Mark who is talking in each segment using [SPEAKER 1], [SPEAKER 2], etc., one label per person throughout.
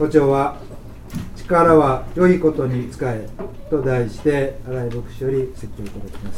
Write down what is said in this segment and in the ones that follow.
[SPEAKER 1] 胡蝶は力は良いことに使えと題して新井牧師より説教いただきます。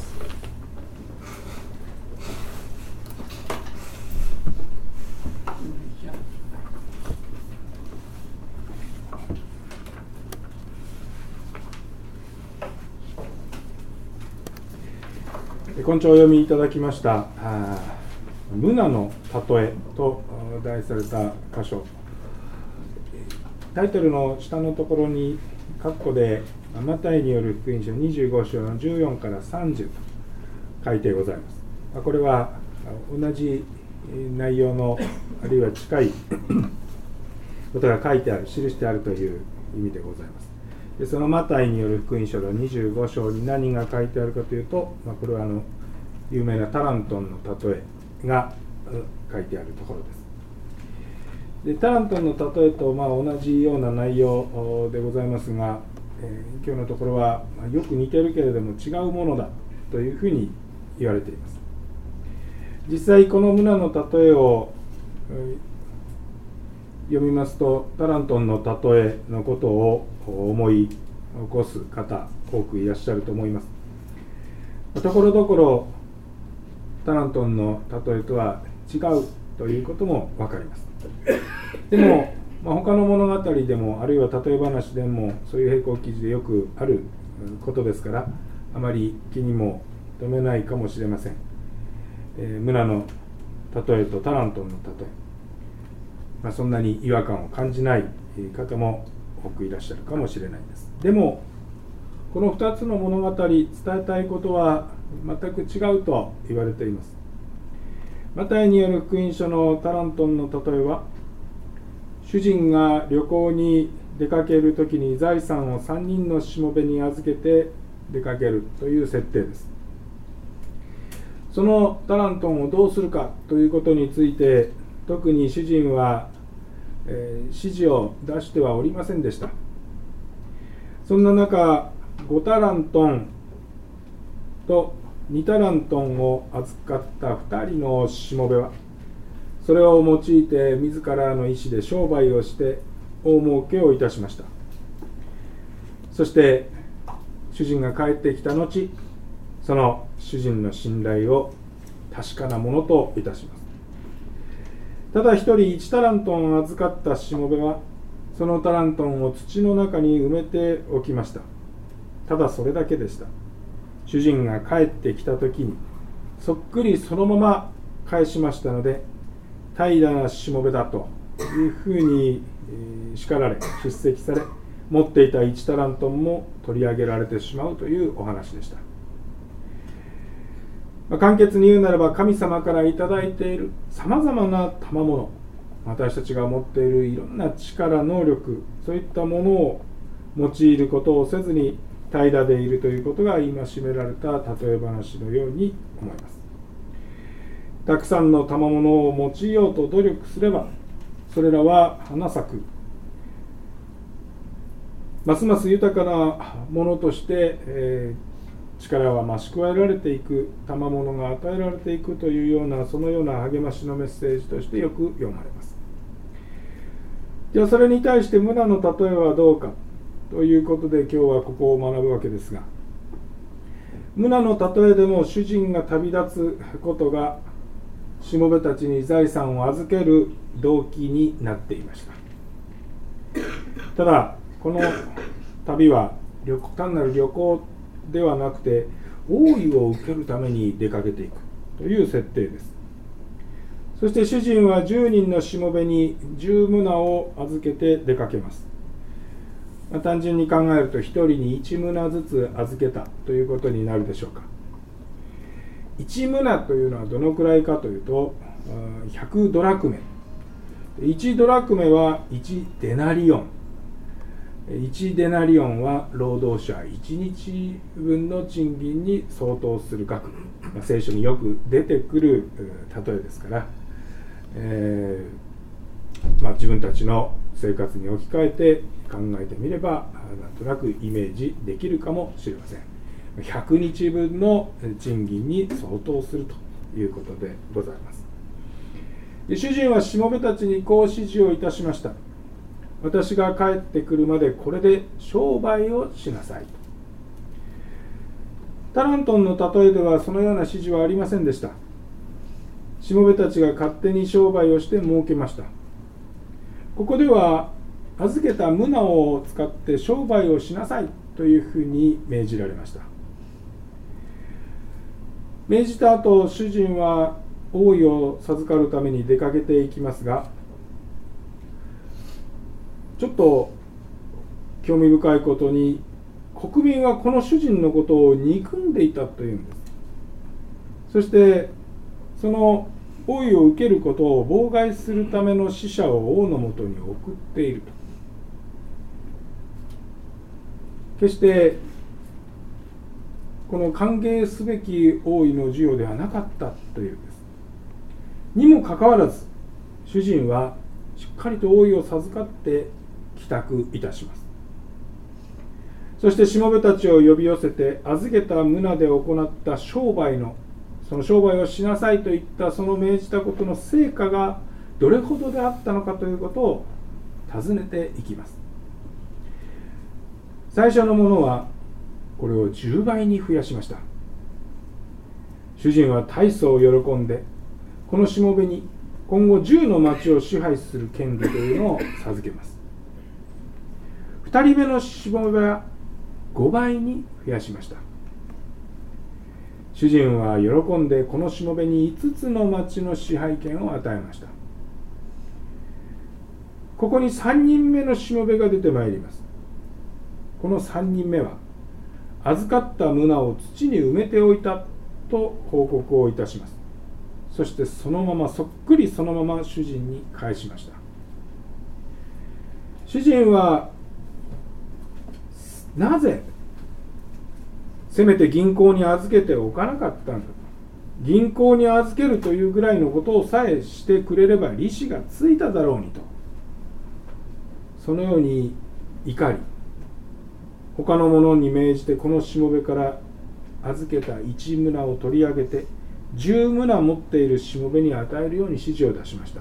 [SPEAKER 2] 今朝お読みいただきました無名の例えと題された箇所、タイトルの下のところに括弧でマタイによる福音書25章の14から30と書いてございます。これは同じ内容のあるいは近いことが書いてある、記してあるという意味でございます。でそのマタイによる福音書の25章に何が書いてあるかというと、これは有名なタラントンの例えが書いてあるところです。でタラントンの例えと同じような内容でございますが、今日のところはよく似てるけれども違うものだというふうに言われています。実際この無名の例えを読みますと、タラントンの例えのことを思い起こす方多くいらっしゃると思います。ところどころタラントンの例えとは違うということも分かります。でも、他の物語でもあるいは例え話でもそういう並行記事でよくあることですから、あまり気にも留めないかもしれません。無名の例えとタラントンの例え、そんなに違和感を感じない方も多くいらっしゃるかもしれないです。でもこの2つの物語、伝えたいことは全く違うと言われています。マタイによる福音書のタラントンの例えは、主人が旅行に出かけるときに財産を3人のしもべに預けて出かけるという設定です。そのタラントンをどうするかということについて、特に主人は、指示を出してはおりませんでした。そんな中、5タラントンと2タラントンを預かった2人のしもべは、それを用いて自らの意思で商売をして大儲けをいたしました。そして主人が帰ってきた後、その主人の信頼を確かなものといたします。ただ一人1タラントンを預かったしもべは、そのタラントンを土の中に埋めておきました。ただそれだけでした。主人が帰ってきた時にそっくりそのまま返しましたので、怠惰なしもべだというふうに叱られ叱責され、持っていた1タラントンも取り上げられてしまうというお話でした。簡潔に言うならば、神様からいただいているさまざまな賜物、私たちが持っているいろんな力、能力、そういったものを用いることをせずに怠惰でいるということが戒められた例え話のように思います。たくさんの賜物を用いようと努力すれば、それらは花咲く、ますます豊かなものとして、力は増し加えられていく、賜物が与えられていくというような、そのような励ましのメッセージとしてよく読まれます。ではそれに対して無名の例えはどうかということで、今日はここを学ぶわけですが、無名の例えでも主人が旅立つことがしもべたちに財産を預ける動機になっていました。ただこの旅は単なる旅行ではなくて、王位を受けるために出かけていくという設定です。そして主人は10人のしもべに10ムナを預けて出かけます。単純に考えると1人に1ムナずつ預けたということになるでしょうか。1ムナというのはどのくらいかというと、100ドラクメ。1ドラクメは1デナリオン。1デナリオンは労働者1日分の賃金に相当する額。聖書によく出てくる例えですから、自分たちの生活に置き換えて考えてみれば、なんとなくイメージできるかもしれません。100日分の賃金に相当するということでございます。主人はしもべたちにこう指示をいたしました。 私が帰ってくるまでこれで商売をしなさいと。タラントンの例えではそのような指示はありませんでした。しもべたちが勝手に商売をして儲けました。ここでは預けたムナを使って商売をしなさいというふうに命じられました。命じた後、主人は王位を授かるために出かけていきますが、ちょっと興味深いことに、国民はこの主人のことを憎んでいたというんです。そしてその王位を受けることを妨害するための使者を王のもとに送っていると。決してこの歓迎すべき王位の授与ではなかったというんです。にもかかわらず、主人はしっかりと王位を授かって帰宅いたします。そしてしもべたちを呼び寄せて、預けた村で行った商売その商売をしなさいといったその命じたことの成果がどれほどであったのかということを尋ねていきます。最初のものはこれを10倍に増やしました。主人は大層喜んで、このしもべに今後10の町を支配する権利というのを授けます。2人目のしもべは5倍に増やしました。主人は喜んでこのしもべに5つの町の支配権を与えました。ここに3人目のしもべが出てまいります。この3人目は預かった村を土に埋めておいたと報告をいたします。そしてそっくりそのまま主人に返しました。主人はなぜせめて銀行に預けておかなかったんだと。銀行に預けるというぐらいのことをさえしてくれれば利子がついただろうにと、そのように怒り、他の者に命じてこのしもべから預けた1村を取り上げて10村持っているしもべに与えるように指示を出しました。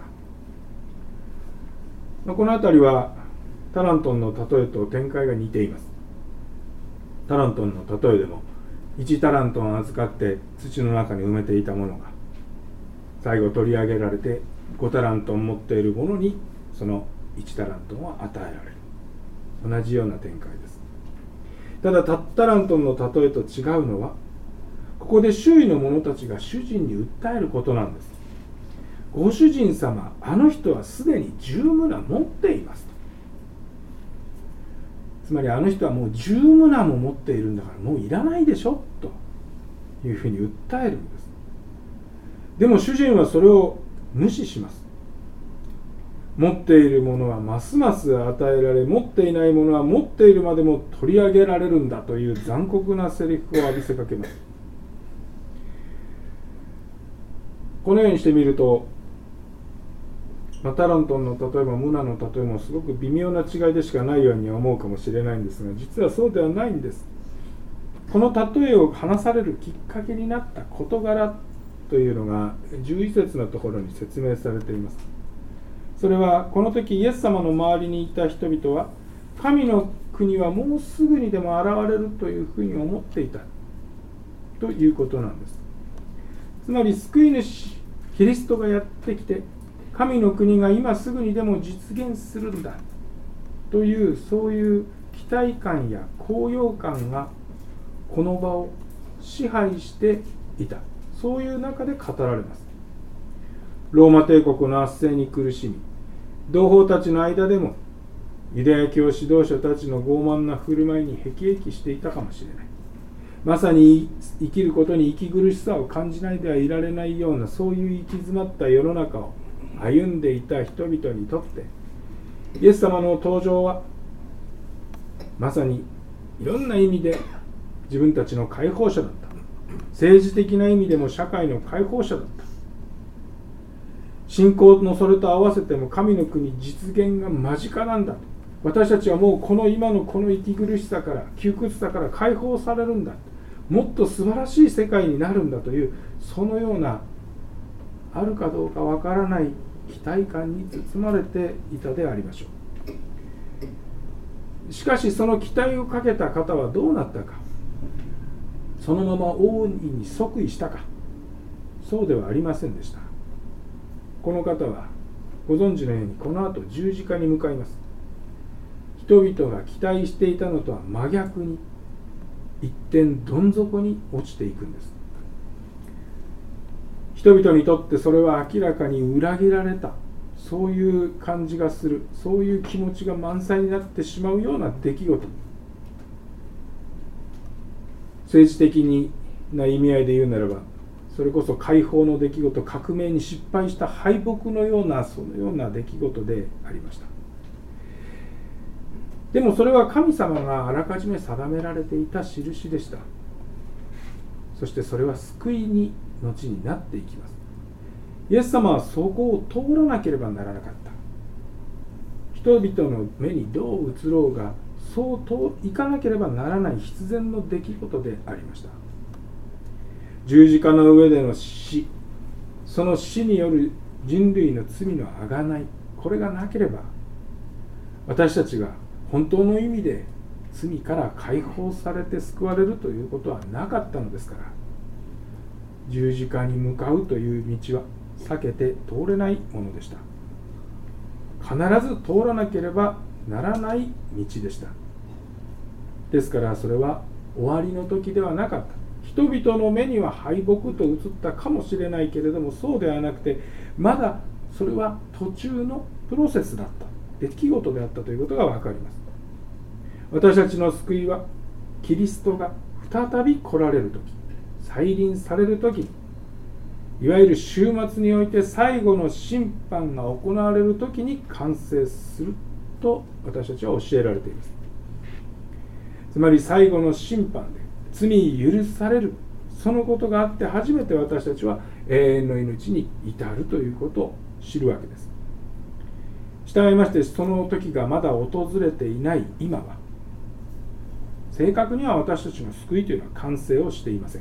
[SPEAKER 2] この辺りはタラントンの例えと展開が似ています。タラントンの例えでも1タラントンを預かって土の中に埋めていたものが最後取り上げられて5タラントン持っているものにその1タラントンは与えられる。同じような展開です。ただタラントンの例えと違うのは、ここで周囲の者たちが主人に訴えることなんです。ご主人様、あの人はすでに10村持っていますと。つまりあの人はもう10村も持っているんだからもういらないでしょというふうに訴えるんです。でも主人はそれを無視します。持っているものはますます与えられ、持っていないものは持っているまでも取り上げられるんだという残酷なセリフを浴びせかけます。このようにしてみると、タラントンの例えばムナの例えもすごく微妙な違いでしかないように思うかもしれないんですが、実はそうではないんです。この例えを話されるきっかけになった事柄というのが11節のところに説明されています。それはこの時イエス様の周りにいた人々は神の国はもうすぐにでも現れるというふうに思っていたということなんです。つまり救い主キリストがやってきて神の国が今すぐにでも実現するんだというそういう期待感や高揚感がこの場を支配していた、そういう中で語られます。ローマ帝国の圧政に苦しみ、同胞たちの間でもユダヤ教指導者たちの傲慢な振る舞いに辟易していたかもしれない。まさに生きることに息苦しさを感じないではいられないような、そういう行き詰まった世の中を歩んでいた人々にとってイエス様の登場はまさにいろんな意味で自分たちの解放者だった。政治的な意味でも社会の解放者だった。信仰のそれと合わせても神の国実現が間近なんだと。私たちはもうこの今のこの息苦しさから窮屈さから解放されるんだ、もっと素晴らしい世界になるんだという、そのようなあるかどうかわからない期待感に包まれていたでありましょう。 しかしその期待をかけた方はどうなったか。そのまま王に即位したか。そうではありませんでした。この方はご存知のようにこの後十字架に向かいます。人々が期待していたのとは真逆に一点どん底に落ちていくんです。人々にとってそれは明らかに裏切られた、そういう感じがする、そういう気持ちが満載になってしまうような出来事。政治的な意味合いで言うならば、それこそ解放の出来事、革命に失敗した敗北のような、そのような出来事でありました。でもそれは神様があらかじめ定められていた印でした。そしてそれは救いに後になっていきます。イエス様はそこを通らなければならなかった。人々の目にどう映ろうが、そういかなければならない必然の出来事でありました。十字架の上での死、その死による人類の罪の贖い、これがなければ私たちが本当の意味で罪から解放されて救われるということはなかったのですから、十字架に向かうという道は避けて通れないものでした。必ず通らなければならない道でした。ですからそれは終わりの時ではなかった。人々の目には敗北と映ったかもしれないけれども、そうではなくて、まだそれは途中のプロセスだった、出来事であったということが分かります。私たちの救いはキリストが再び来られる時、再臨される時に、いわゆる終末において最後の審判が行われる時に完成すると私たちは教えられています。つまり最後の審判で罪許される、そのことがあって初めて私たちは永遠の命に至るということを知るわけです。従いまして、その時がまだ訪れていない今は、正確には私たちの救いというのは完成をしていません。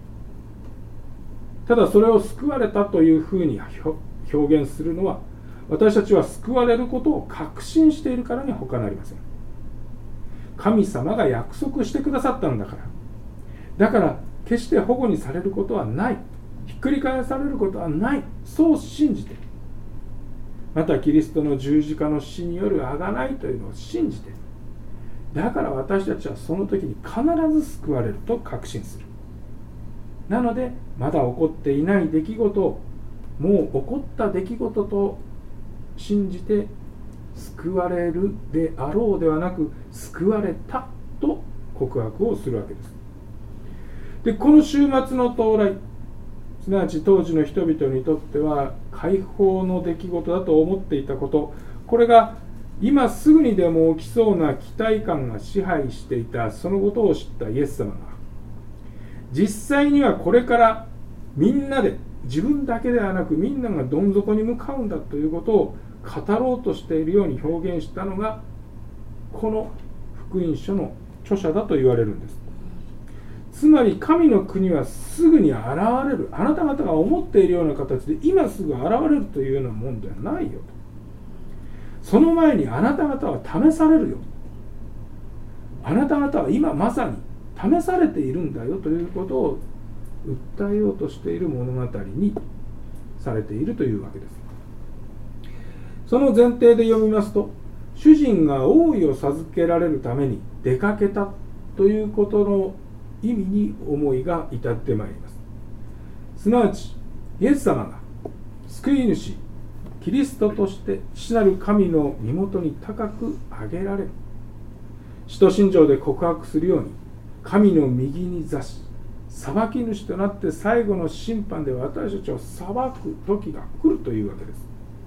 [SPEAKER 2] ただそれを救われたというふうに表現するのは、私たちは救われることを確信しているからに他なりません。神様が約束してくださったんだから、だから決して保護にされることはない、ひっくり返されることはない、そう信じて、またキリストの十字架の死による贖いというのを信じて、だから私たちはその時に必ず救われると確信する。なのでまだ起こっていない出来事をもう起こった出来事と信じて救われるであろうではなく、救われたと告白をするわけです。で、この終末の到来、すなわち当時の人々にとっては解放の出来事だと思っていたこと、これが今すぐにでも起きそうな期待感が支配していた、そのことを知ったイエス様が、実際にはこれからみんなで、自分だけではなくみんながどん底に向かうんだということを語ろうとしているように表現したのが、この福音書の著者だと言われるんです。つまり神の国はすぐに現れる、あなた方が思っているような形で今すぐ現れるというようなものではないよと。その前にあなた方は試されるよ、あなた方は今まさに試されているんだよということを訴えようとしている物語にされているというわけです。その前提で読みますと、主人が王位を授けられるために出かけたということの意味に思いが至ってまいります。すなわちイエス様が救い主キリストとして父なる神の身元に高く上げられる、使徒信条で告白するように、神の右に座し裁き主となって最後の審判で私たちを裁く時が来るというわけです。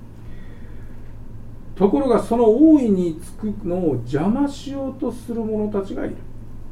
[SPEAKER 2] ところがその王位につくのを邪魔しようとする者たちがいる。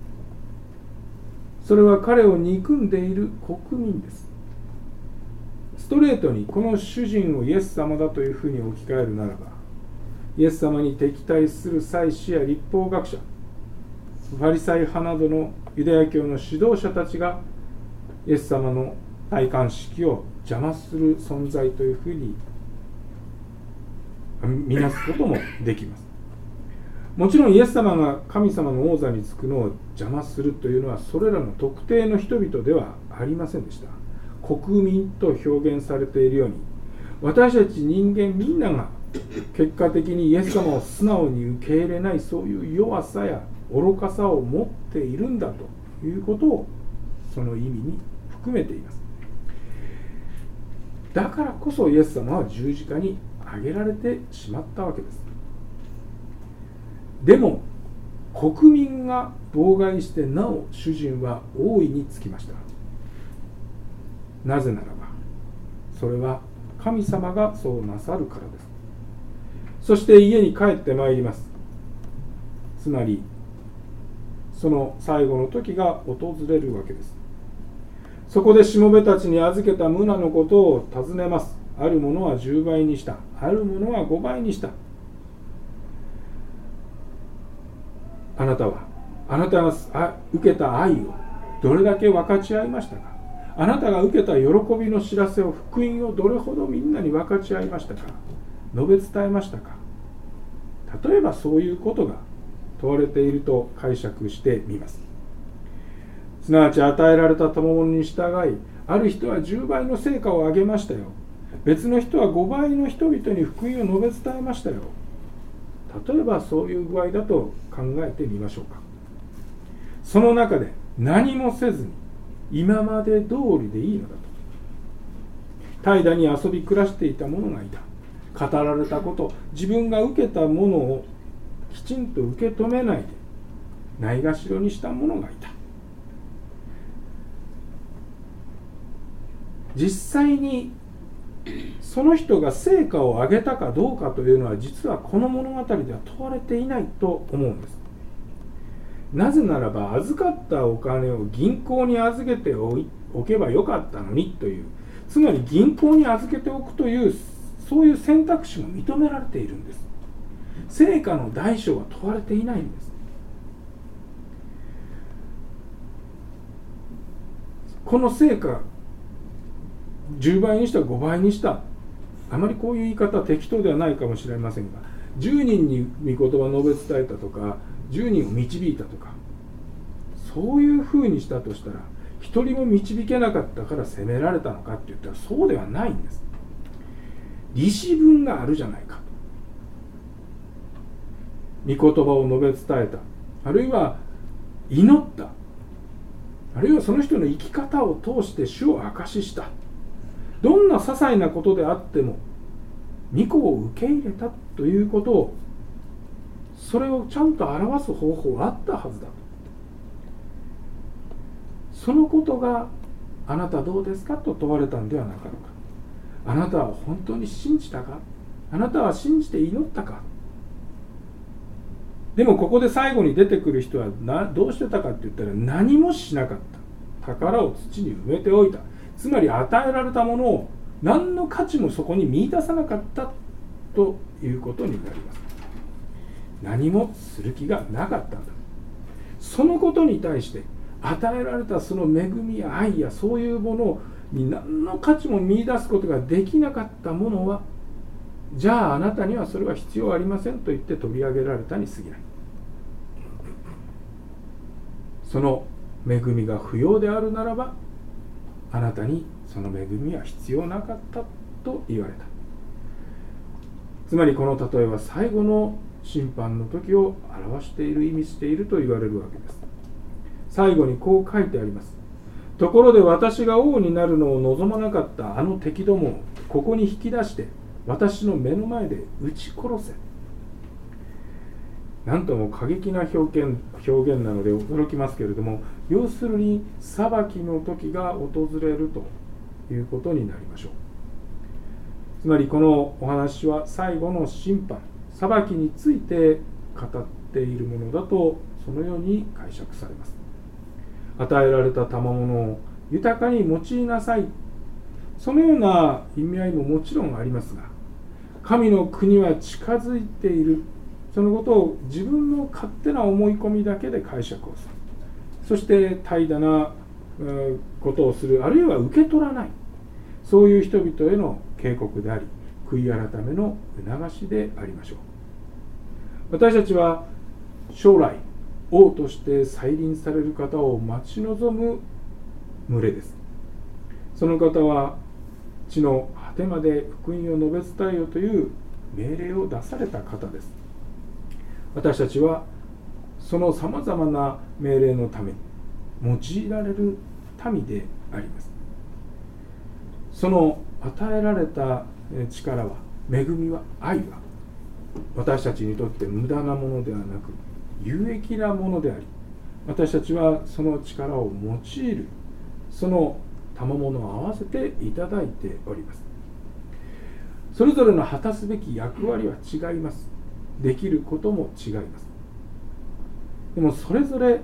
[SPEAKER 2] それは彼を憎んでいる国民です。ストレートにこの主人をイエス様だというふうに置き換えるならば、イエス様に敵対する祭司や律法学者、ファリサイ派などのユダヤ教の指導者たちがイエス様の戴冠式を邪魔する存在というふうに見なすこともできます。 もちろんイエス様が神様の王座につくのを邪魔するというのはそれらの特定の人々ではありませんでした。国民と表現されているように、私たち人間みんなが結果的にイエス様を素直に受け入れないそういう弱さや愚かさを持っているんだということをその意味に含めています。だからこそイエス様は十字架に上げられてしまったわけです。でも国民が妨害してなお主人は王位につきました。なぜならばそれは神様がそうなさるからです。そして家に帰ってまいります。つまりその最後の時が訪れるわけです。そこでしもべたちに預けた村のことを尋ねます。あるものは10倍にした、あるものは5倍にした。あなたが受けた愛をどれだけ分かち合いましたか。あなたが受けた喜びの知らせを、福音をどれほどみんなに分かち合いましたか、述べ伝えましたか。例えばそういうことが問われていると解釈してみます。すなわち与えられた賜物に従い、ある人は10倍の成果を上げましたよ、別の人は5倍の人々に福音を述べ伝えましたよ。例えばそういう具合だと考えてみましょうか。その中で何もせずに今まで通りでいいのだと、怠惰に遊び暮らしていた者がいた。語られたこと、自分が受けたものをきちんと受け止めないでないがしろにした者がいた。実際にその人が成果を上げたかどうかというのは実はこの物語では問われていないと思うんです。なぜならば預かったお金を銀行に預けておけばよかったのにという、つまり銀行に預けておくというそういう選択肢も認められているんです。成果の代償は問われていないんです。この成果10倍にした5倍にした、あまりこういう言い方は適当ではないかもしれませんが、10人に御言葉を述べ伝えたとか10人を導いたとか、そういうふうにしたとしたら1人も導けなかったから責められたのかって言ったらそうではないんです。利子分があるじゃないかと、御言葉を述べ伝えた、あるいは祈った、あるいはその人の生き方を通して主を証しした、どんな些細なことであっても御子を受け入れたということを、それをちゃんと表す方法があったはずだと。そのことがあなたどうですかと問われたんではなかろうか。あなたは本当に信じたか、あなたは信じて祈ったか。でもここで最後に出てくる人はどうしてたかって言ったら何もしなかった、宝を土に埋めておいた、つまり与えられたものを何の価値もそこに見出さなかったということになります。何もする気がなかったんだ。そのことに対して与えられたその恵みや愛やそういうものに何の価値も見出すことができなかったものは、じゃああなたにはそれは必要ありませんと言って取り上げられたに過ぎない。その恵みが不要であるならばあなたにその恵みは必要なかったと言われた。つまりこの例えは最後の審判の時を表している、意味していると言われるわけです。最後にこう書いてあります。ところで私が王になるのを望まなかったあの敵どもをここに引き出して私の目の前で撃ち殺せ。なんとも過激な表現なので驚きますけれども、要するに裁きの時が訪れるということになりましょう。つまりこのお話は最後の審判、裁きについて語っているものだとそのように解釈されます。与えられた賜物を豊かに用いなさい、そのような意味合いももちろんありますが、神の国は近づいている、そのことを自分の勝手な思い込みだけで解釈をする、そして怠惰なことをする、あるいは受け取らない、そういう人々への警告であり、悔い改めの促しでありましょう。私たちは将来王として再臨される方を待ち望む群れです。その方は地の果てまで福音を述べ伝えよという命令を出された方です。私たちはそのさまざまな命令のために用いられる民であります。その与えられた力は、恵みは、愛は私たちにとって無駄なものではなく有益なものであり、私たちはその力を用いる、その賜物を合わせていただいております。それぞれの果たすべき役割は違います。できることも違います。でもそれぞれ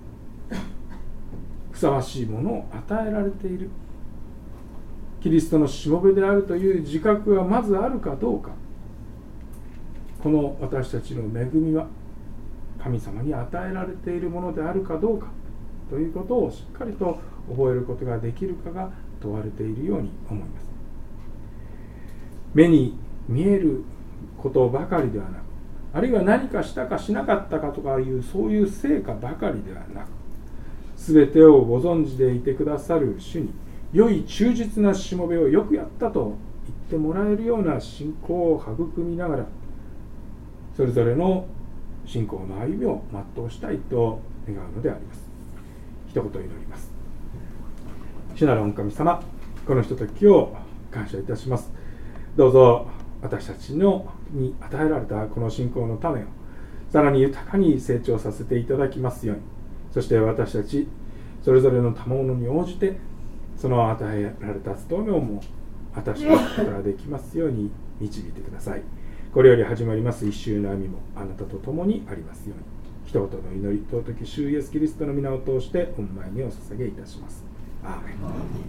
[SPEAKER 2] ふさわしいものを与えられている、キリストのしもべであるという自覚がまずあるかどうか、この私たちの恵みは神様に与えられているものであるかどうかということをしっかりと覚えることができるかが問われているように思います。目に見えることばかりではなく、あるいは何かしたかしなかったかとかいうそういう成果ばかりではなく、全てをご存知でいてくださる主に良い忠実なしもべをよくやったと言ってもらえるような信仰を育みながら、それぞれの信仰の歩みを全うしたいと願うのであります。一言祈ります。主なる御神様、このひとときを感謝いたします。どうぞ私たちのに与えられたこの信仰の種をさらに豊かに成長させていただきますように、そして私たちそれぞれの賜物に応じてその与えられた務めをも果たしていくことができますように導いてください。これより始まります一週の歩みもあなたと共にありますように。一言の祈り、尊き主イエスキリストの皆を通して御前にお捧げいたします。アーメン。